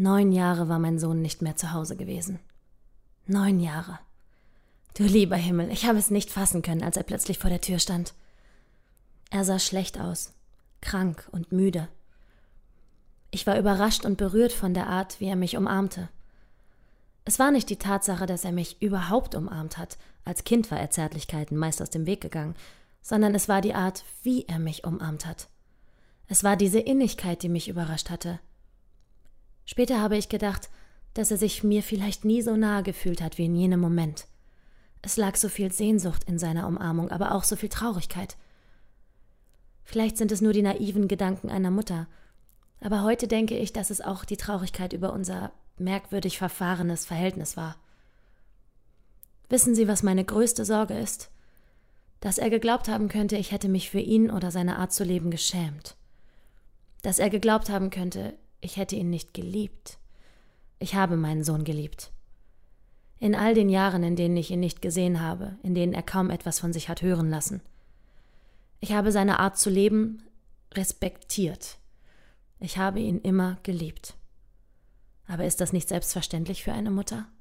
9 Jahre war mein Sohn nicht mehr zu Hause gewesen. 9 Jahre. Du lieber Himmel, ich habe es nicht fassen können, als er plötzlich vor der Tür stand. Er sah schlecht aus, krank und müde. Ich war überrascht und berührt von der Art, wie er mich umarmte. Es war nicht die Tatsache, dass er mich überhaupt umarmt hat, als Kind war er Zärtlichkeiten meist aus dem Weg gegangen, sondern es war die Art, wie er mich umarmt hat. Es war diese Innigkeit, die mich überrascht hatte. Später habe ich gedacht, dass er sich mir vielleicht nie so nahe gefühlt hat wie in jenem Moment. Es lag so viel Sehnsucht in seiner Umarmung, aber auch so viel Traurigkeit. Vielleicht sind es nur die naiven Gedanken einer Mutter, aber heute denke ich, dass es auch die Traurigkeit über unser merkwürdig verfahrenes Verhältnis war. Wissen Sie, was meine größte Sorge ist? Dass er geglaubt haben könnte, ich hätte mich für ihn oder seine Art zu leben geschämt. Dass er geglaubt haben könnte, ich hätte ihn nicht geliebt. Ich habe meinen Sohn geliebt. In all den Jahren, in denen ich ihn nicht gesehen habe, in denen er kaum etwas von sich hat hören lassen. Ich habe seine Art zu leben respektiert. Ich habe ihn immer geliebt. Aber ist das nicht selbstverständlich für eine Mutter?